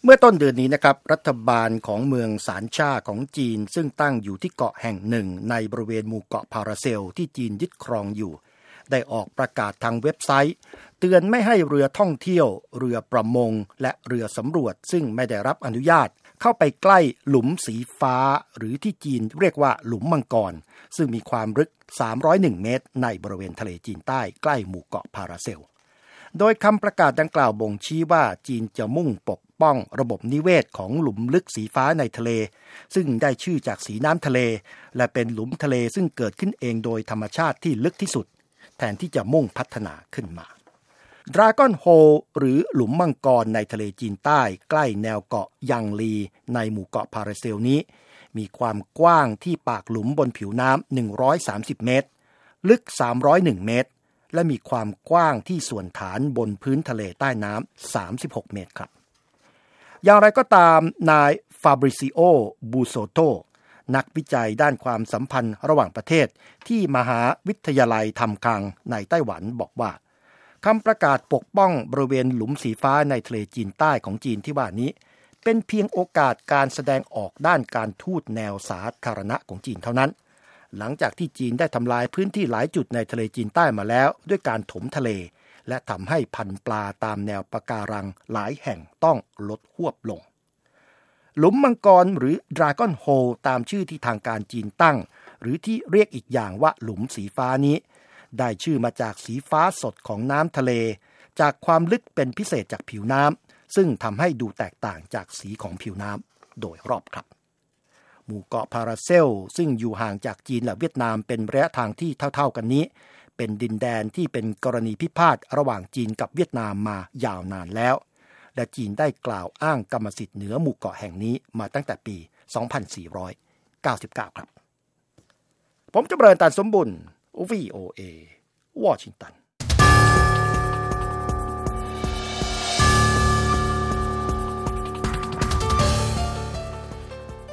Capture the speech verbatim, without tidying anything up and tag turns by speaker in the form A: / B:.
A: เมื่อต้นเดือนนี้นะครับรัฐบาลของเมืองซานช่าของจีนซึ่งตั้งอยู่ที่เกาะแห่งหนึ่งในบริเวณหมู่เกาะพาราเซลที่จีนยึดครองอยู่ได้ออกประกาศทางเว็บไซต์เตือนไม่ให้เรือท่องเที่ยวเรือประมงและเรือสำรวจซึ่งไม่ได้รับอนุญาตเข้าไปใกล้หลุมสีฟ้าหรือที่จีนเรียกว่าหลุมมังกรซึ่งมีความลึกสามร้อยเอ็ดเมตรในบริเวณทะเลจีนใต้ใกล้หมู่เกาะพาราเซลโดยคำประกาศดังกล่าวบ่งชี้ว่าจีนจะมุ่งปกป้องระบบนิเวศของหลุมลึกสีฟ้าในทะเลซึ่งได้ชื่อจากสีน้ำทะเลและเป็นหลุมทะเลซึ่งเกิดขึ้นเองโดยธรรมชาติที่ลึกที่สุดแทนที่จะมุ่งพัฒนาขึ้นมา Dragon Hole หรือหลุมมังกรในทะเลจีนใต้ใกล้แนวเกาะยังลีในหมู่เกาะพาราเซลนี้มีความกว้างที่ปากหลุมบนผิวน้ำหนึ่งร้อยสามสิบเมตรลึกสามร้อยเอ็ดเมตรและมีความกว้างที่ส่วนฐานบนพื้นทะเลใต้น้ำสามสิบหกเมตรครับอย่างไรก็ตามนายฟาบริซิโอบูโซโตนักวิจัยด้านความสัมพันธ์ระหว่างประเทศที่มหาวิทยาลัยทำคังในไต้หวันบอกว่าคำประกาศปกป้องบริเวณหลุมสีฟ้าในทะเลจีนใต้ของจีนที่ว่านี้เป็นเพียงโอกาสการแสดงออกด้านการทูตแนวสาธารณะของจีนเท่านั้นหลังจากที่จีนได้ทำลายพื้นที่หลายจุดในทะเลจีนใต้มาแล้วด้วยการถมทะเลและทำให้พันธุ์ปลาตามแนวปะการังหลายแห่งต้องลดฮวบลงหลุมมังกรหรือ Dragon Hole ตามชื่อที่ทางการจีนตั้งหรือที่เรียกอีกอย่างว่าหลุมสีฟ้านี้ได้ชื่อมาจากสีฟ้าสดของน้ำทะเลจากความลึกเป็นพิเศษจากผิวน้ำซึ่งทำให้ดูแตกต่างจากสีของผิวน้ำโดยรอบครับหมู่เกาะพาราเซลซึ่งอยู่ห่างจากจีนและเวียดนามเป็นระยะทางที่เท่าๆกันนี้เป็นดินแดนที่เป็นกรณีพิพาทระหว่างจีนกับเวียดนามมายาวนานแล้วและจีนได้กล่าวอ้างกรรมสิทธิ์เหนือหมู่เกาะแห่งนี้มาตั้งแต่ปี สองพันสี่ร้อยเก้าสิบเก้า ครับผมจำเริญ ตันสมบุญ วี โอ เอ วอชิงตัน